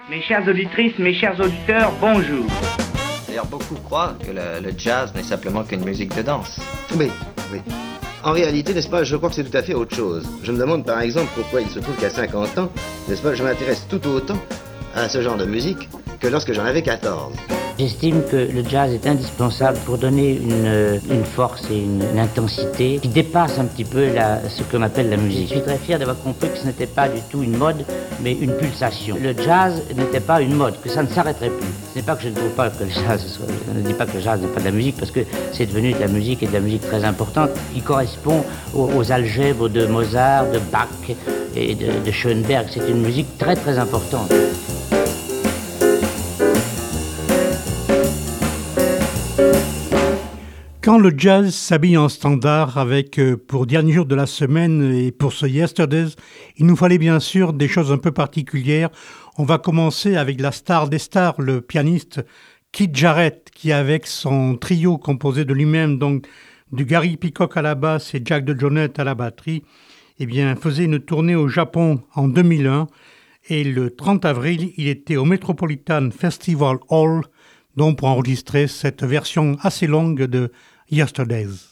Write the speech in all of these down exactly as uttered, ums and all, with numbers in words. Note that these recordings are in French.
Mes chères auditrices, mes chers auditeurs, bonjour. D'ailleurs, beaucoup croient que le, le jazz n'est simplement qu'une musique de danse. Oui, oui. En réalité, n'est-ce pas, je crois que c'est tout à fait autre chose. Je me demande par exemple pourquoi il se trouve qu'à cinquante ans, n'est-ce pas, je m'intéresse tout autant à ce genre de musique que lorsque j'en avais quatorze. J'estime que le jazz est indispensable pour donner une, une force et une, une intensité qui dépasse un petit peu la, ce qu'on appelle la musique. Je suis très fier d'avoir compris que ce n'était pas du tout une mode, mais une pulsation. Le jazz n'était pas une mode, que ça ne s'arrêterait plus. Ce n'est pas que je ne trouve pas que le jazz soit, je ne dis pas que le jazz n'est pas de la musique, parce que c'est devenu de la musique et de la musique très importante, qui correspond aux, aux algèbres de Mozart, de Bach et de, de Schoenberg. C'est une musique très très importante. Quand le jazz s'habille en standard avec, euh, pour dernier jour de la semaine et pour ce Yesterdays, il nous fallait bien sûr des choses un peu particulières. On va commencer avec la star des stars, le pianiste Keith Jarrett, qui avec son trio composé de lui-même, donc de Gary Peacock à la basse et Jack DeJohnette à la batterie, eh bien, faisait une tournée au Japon en deux mille un. Et le trente avril, il était au Metropolitan Festival Hall, donc pour enregistrer cette version assez longue de Yesterdays.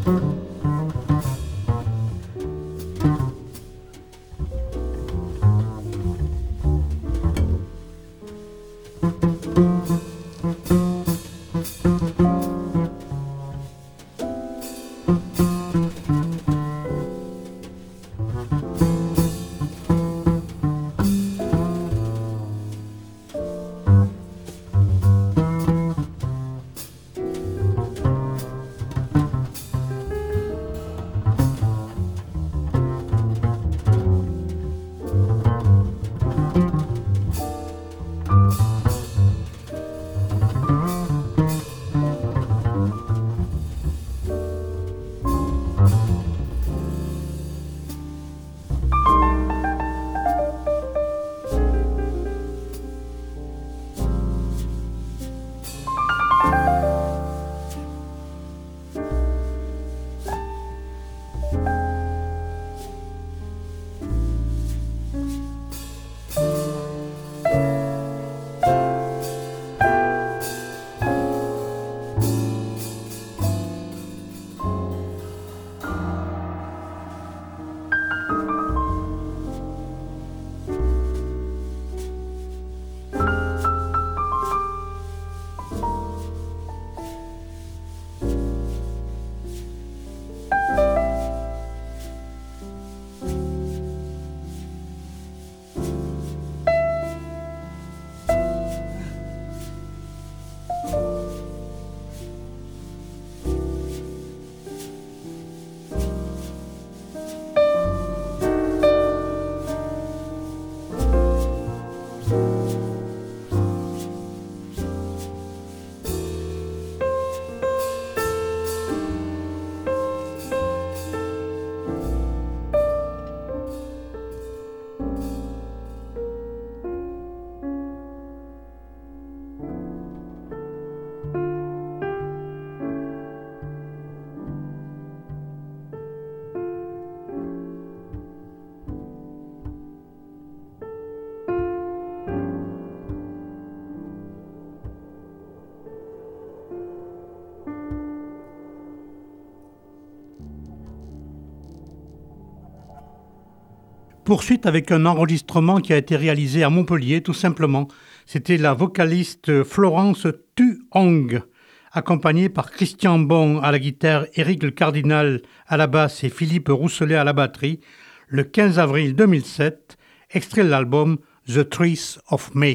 Poursuite avec un enregistrement qui a été réalisé à Montpellier, tout simplement. C'était la vocaliste Florence Tu Hong, accompagnée par Christian Bon à la guitare, Éric Le Cardinal à la basse et Philippe Rousselet à la batterie, le quinze avril deux mille sept, extrait de l'album The Trees of May.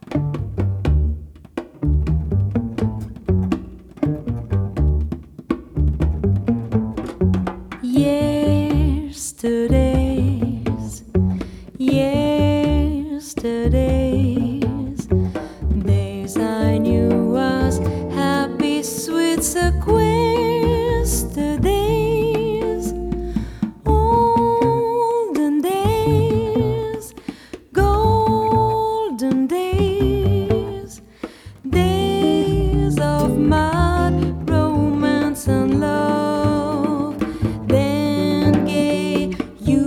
Yesterdays, yesterdays, days I knew was happy, sweet, sequestered days, olden days, golden days, days of mud, romance and love. Then gay, you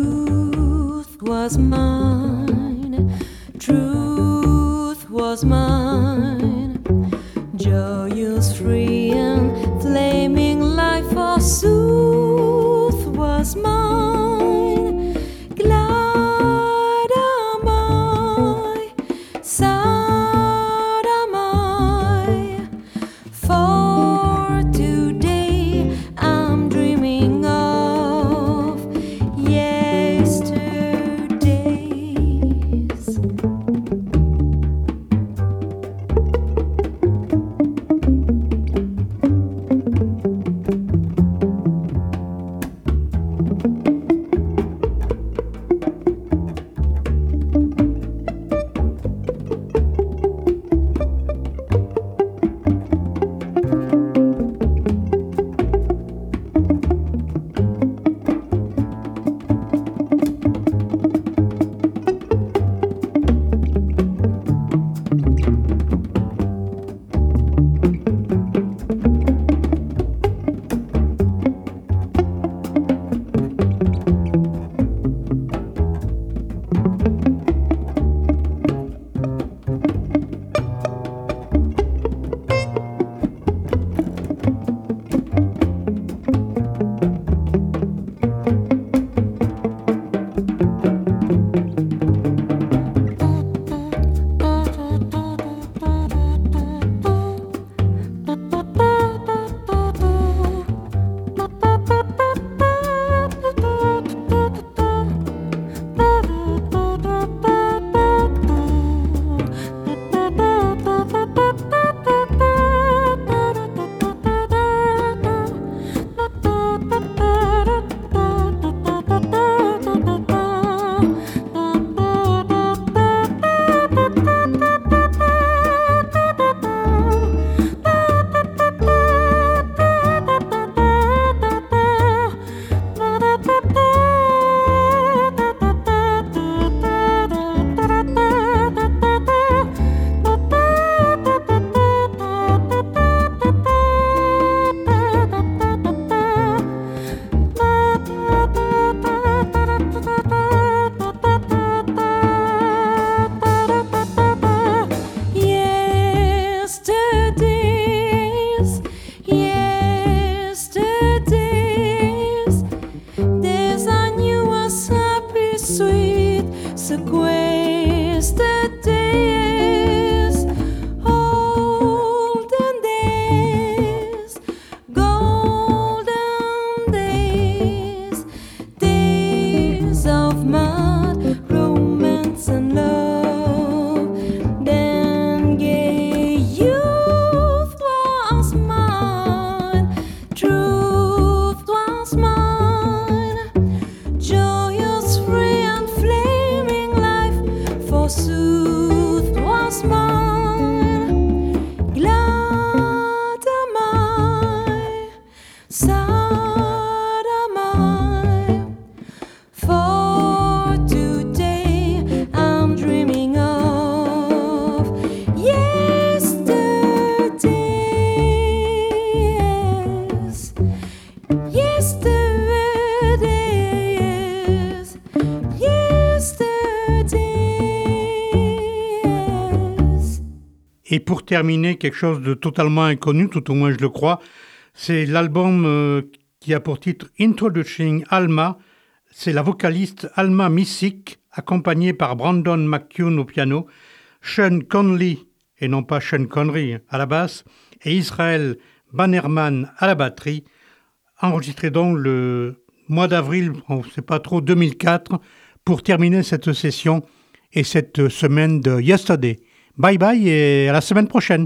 Et pour terminer, quelque chose de totalement inconnu, tout au moins je le crois, c'est l'album euh, qui a pour titre Introducing Alma. C'est la vocaliste Alma Missick, accompagnée par Brandon McCune au piano, Sean Conley, et non pas Sean Connery, à la basse, et Israel Bannerman à la batterie, enregistré donc le mois d'avril, on ne sait pas trop, deux mille quatre, pour terminer cette session et cette semaine de Yesterday. Bye bye et à la semaine prochaine.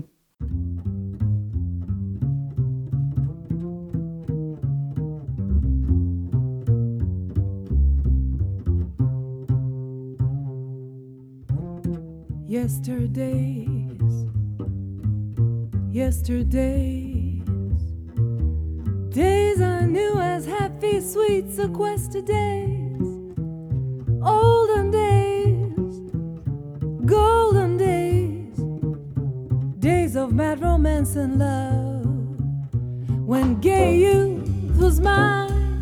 Yesterdays, yesterdays, days I knew as happy, sweet, sequestered days, olden days, golden days, days of mad romance and love, when gay youth was mine,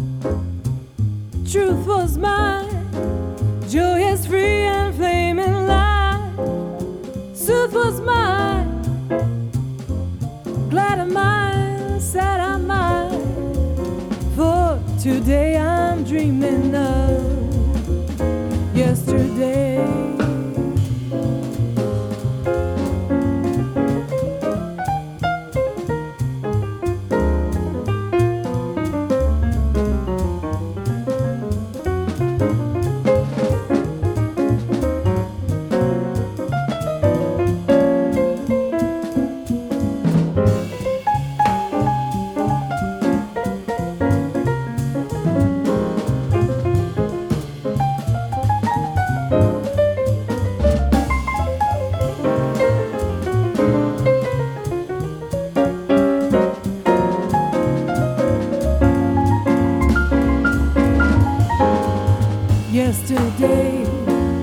truth was mine, joyous, free, and flaming light. Sooth was mine, glad am I, sad am I, for today I'm dreaming of yesterday. Yesterdays,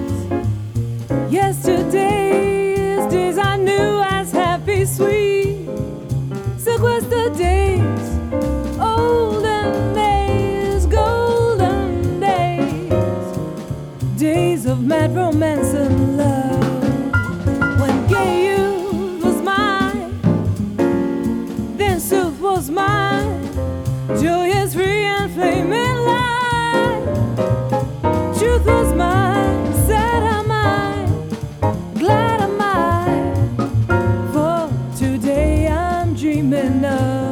yesterdays, days I knew as happy, sweet, sequestered days, olden days, golden days, days of mad romance and love, when gay youth was mine, then sooth was mine, joyous, free, and flaming light. Truth was mine, sad am I, glad am I, for today I'm dreaming of.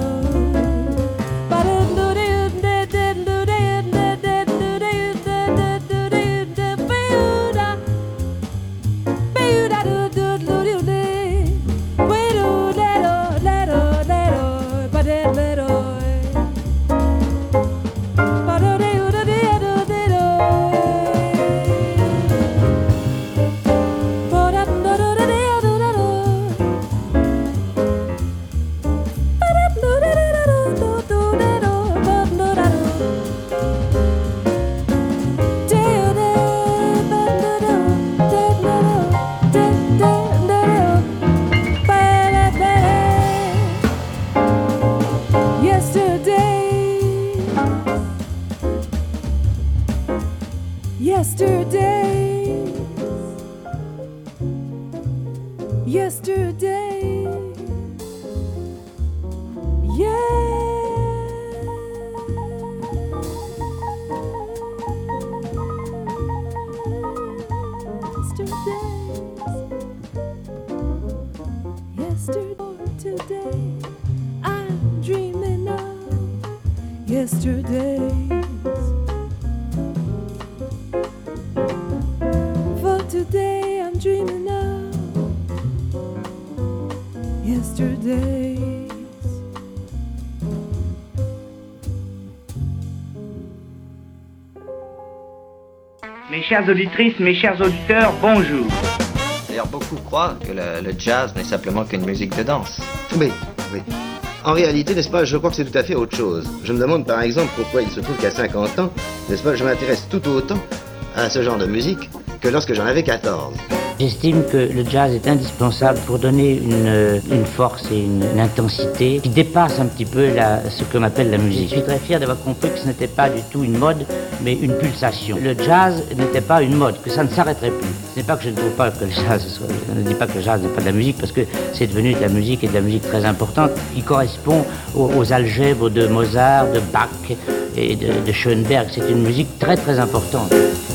Yesterdays, yesterdays, yesterdays, yesterday, today, I'm dreaming of yesterdays. Today I'm dreaming of yesterdays. Mes chères auditrices, mes chers auditeurs, bonjour. D'ailleurs, beaucoup croient que le, le jazz n'est simplement qu'une musique de danse. Oui, oui. En réalité, n'est-ce pas, je crois que c'est tout à fait autre chose. Je me demande par exemple pourquoi il se trouve qu'à cinquante ans, n'est-ce pas, je m'intéresse tout autant à ce genre de musique que lorsque j'en avais quatorze. J'estime que le jazz est indispensable pour donner une, une force et une, une intensité qui dépasse un petit peu la, ce qu'on appelle la musique. Je suis très fier d'avoir compris que ce n'était pas du tout une mode, mais une pulsation. Le jazz n'était pas une mode, que ça ne s'arrêterait plus. Ce n'est pas que je ne trouve pas que le jazz soit, je ne dis pas que le jazz n'est pas de la musique, parce que c'est devenu de la musique et de la musique très importante, qui correspond aux, aux algèbres de Mozart, de Bach et de, de Schoenberg. C'est une musique très très importante.